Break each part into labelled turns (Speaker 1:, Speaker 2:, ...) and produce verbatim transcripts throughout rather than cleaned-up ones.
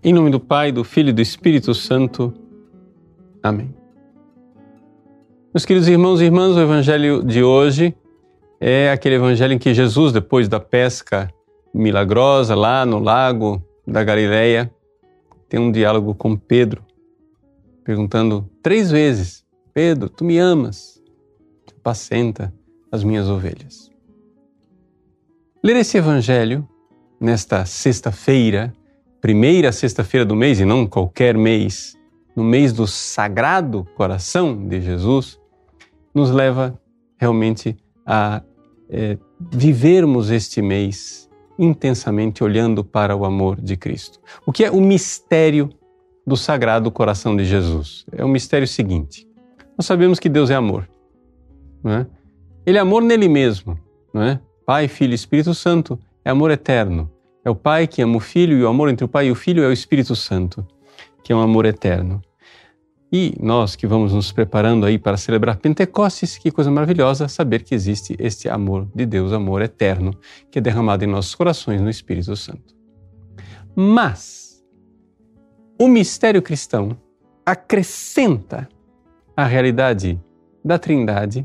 Speaker 1: Em nome do Pai, do Filho e do Espírito Santo. Amém. Meus queridos irmãos e irmãs, o Evangelho de hoje é aquele Evangelho em que Jesus, depois da pesca milagrosa lá no lago da Galileia, tem um diálogo com Pedro, perguntando três vezes: Pedro, tu me amas? Apacenta as minhas ovelhas. Ler esse Evangelho nesta sexta-feira, primeira sexta-feira do mês, e não qualquer mês, no mês do Sagrado Coração de Jesus, nos leva realmente a é, vivermos este mês intensamente olhando para o amor de Cristo. O que é o mistério do Sagrado Coração de Jesus? É o mistério seguinte: nós sabemos que Deus é amor, não é? Ele é amor nele mesmo, não é? Pai, Filho e Espírito Santo é amor eterno. É o Pai que ama o Filho, e o amor entre o Pai e o Filho é o Espírito Santo, que é um amor eterno. E nós que vamos nos preparando aí para celebrar Pentecostes, que coisa maravilhosa saber que existe este amor de Deus, amor eterno, que é derramado em nossos corações no Espírito Santo. Mas o mistério cristão acrescenta à realidade da Trindade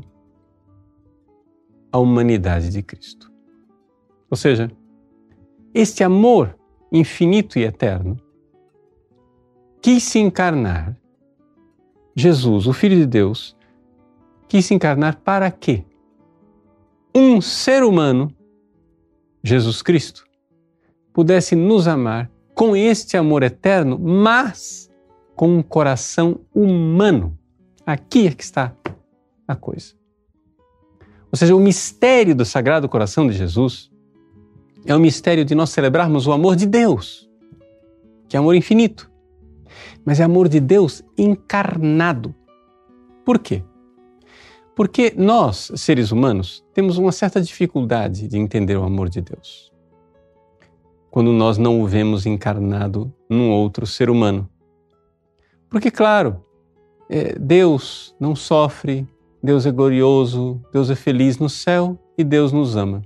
Speaker 1: a humanidade de Cristo. Ou seja, este amor infinito e eterno quis se encarnar. Jesus, o Filho de Deus, quis se encarnar para quê? Um ser humano, Jesus Cristo, pudesse nos amar com este amor eterno, mas com um coração humano. Aqui é que está a coisa. Ou seja, o mistério do Sagrado Coração de Jesus é o mistério de nós celebrarmos o amor de Deus, que é amor infinito, mas é amor de Deus encarnado. Por quê? Porque nós, seres humanos, temos uma certa dificuldade de entender o amor de Deus quando nós não o vemos encarnado num outro ser humano. Porque, claro, Deus não sofre, Deus é glorioso, Deus é feliz no céu e Deus nos ama.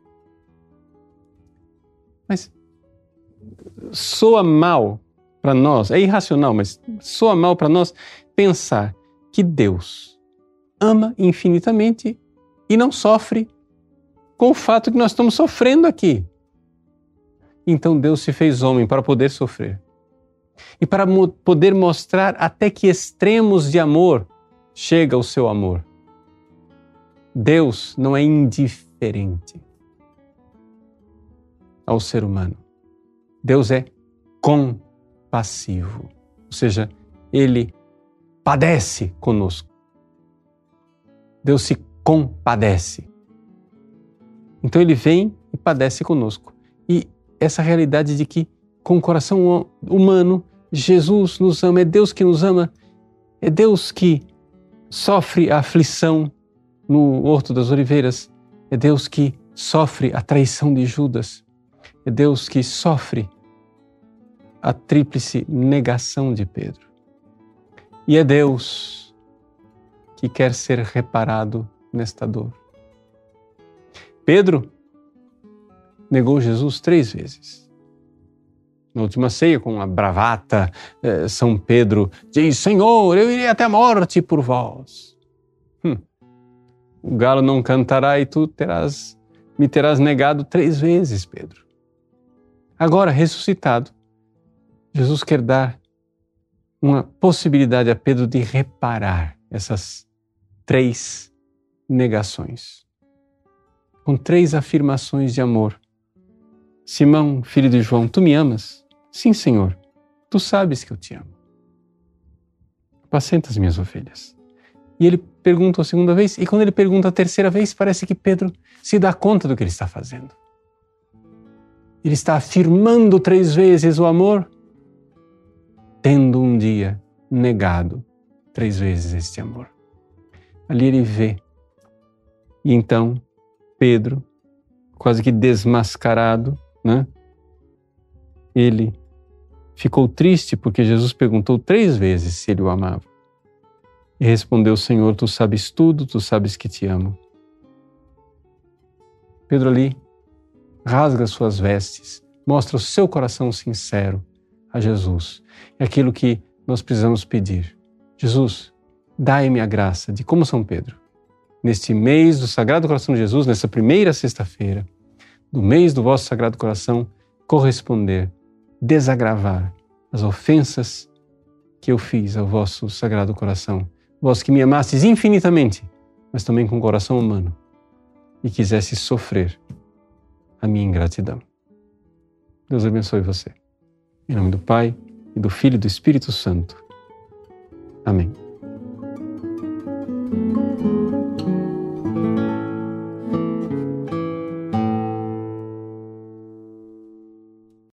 Speaker 1: Mas soa mal para nós, é irracional, mas soa mal para nós pensar que Deus ama infinitamente e não sofre com o fato que nós estamos sofrendo aqui. Então Deus se fez homem para poder sofrer e para mo- poder mostrar até que extremos de amor chega o seu amor. Deus não é indiferente ao ser humano. Deus é compassivo, ou seja, Ele padece conosco. Deus se compadece. Então Ele vem e padece conosco. E essa realidade de que, com o coração humano, Jesus nos ama, é Deus que nos ama, é Deus que sofre a aflição no Horto das Oliveiras, é Deus que sofre a traição de Judas, é Deus que sofre a tríplice negação de Pedro. E é Deus que quer ser reparado nesta dor. Pedro negou Jesus três vezes. Na última ceia, com uma bravata, São Pedro diz: Senhor, eu irei até a morte por vós. Hum. O galo não cantará e tu terás, me terás negado três vezes, Pedro. Agora, ressuscitado, Jesus quer dar uma possibilidade a Pedro de reparar essas três negações, com três afirmações de amor. Simão, filho de João, tu me amas? Sim, Senhor, tu sabes que eu te amo. Apacenta as minhas ovelhas. E ele pergunta a segunda vez, e quando ele pergunta a terceira vez, parece que Pedro se dá conta do que ele está fazendo. Ele está afirmando três vezes o amor, tendo um dia negado três vezes este amor. Ali ele vê. E então, Pedro, quase que desmascarado, né? Ele ficou triste porque Jesus perguntou três vezes se ele o amava. E respondeu: Senhor, tu sabes tudo, tu sabes que te amo. Pedro ali rasga suas vestes, mostra o seu coração sincero, a Jesus. É aquilo que nós precisamos pedir. Jesus, dai-me a graça de, como São Pedro, neste mês do Sagrado Coração de Jesus, nessa primeira sexta-feira, do mês do vosso Sagrado Coração, corresponder, desagravar as ofensas que eu fiz ao vosso Sagrado Coração. Vós que me amastes infinitamente, mas também com o coração humano, e quisesse sofrer a minha ingratidão. Deus abençoe você. Em nome do Pai, e do Filho e do Espírito Santo. Amém.